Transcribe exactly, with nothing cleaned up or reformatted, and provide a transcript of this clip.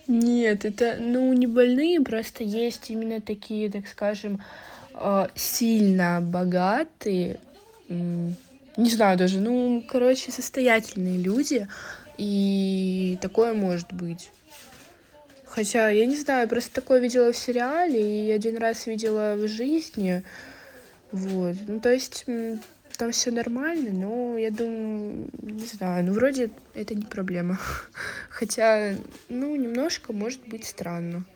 Нет, это, ну, не больные, просто есть именно такие, так скажем, а, сильно богатые, м, не знаю даже, ну, короче, состоятельные люди, и такое может быть. Хотя, я не знаю, просто такое видела в сериале и один раз видела в жизни. Вот. Ну, то есть, м, там все нормально, но я думаю, не знаю, ну, вроде это не проблема. Хотя, ну, немножко может быть странно.